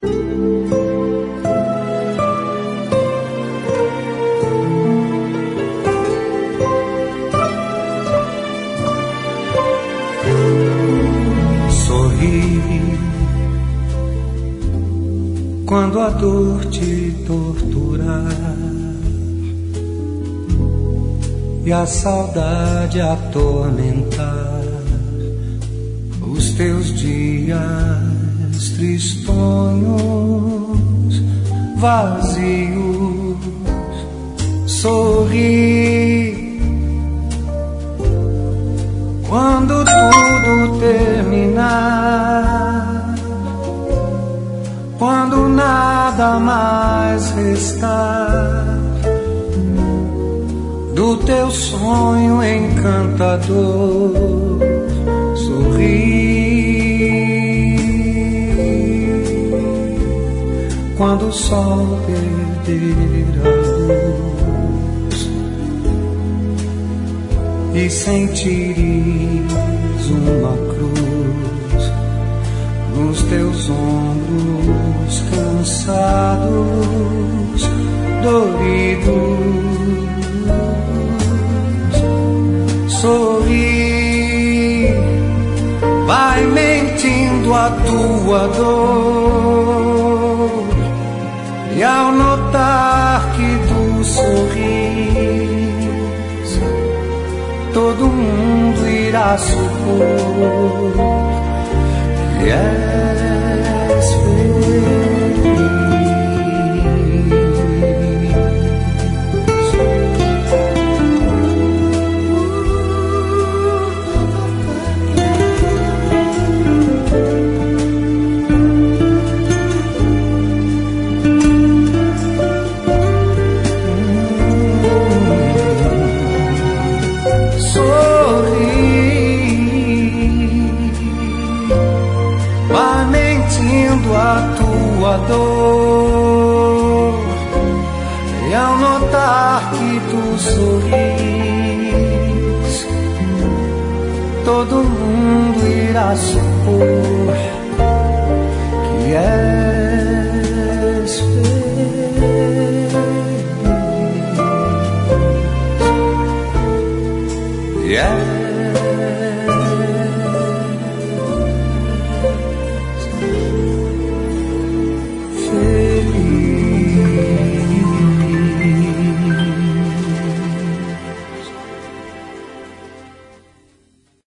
Quando a dor te torturar e a saudade atormentar os teus dias tristonhos, vazios, sorri. Quando tudo terminar, quando nada mais restar do teu sonho encantador, sorri. Quando o sol perder a luz e sentires uma cruz nos teus ombros cansados, doridos, sorri, vai mentindo a tua dor, e ao notar que tu sorris, todo mundo irá supor que és feliz. A tua dor, e ao notar que tu sorris, todo mundo irá supor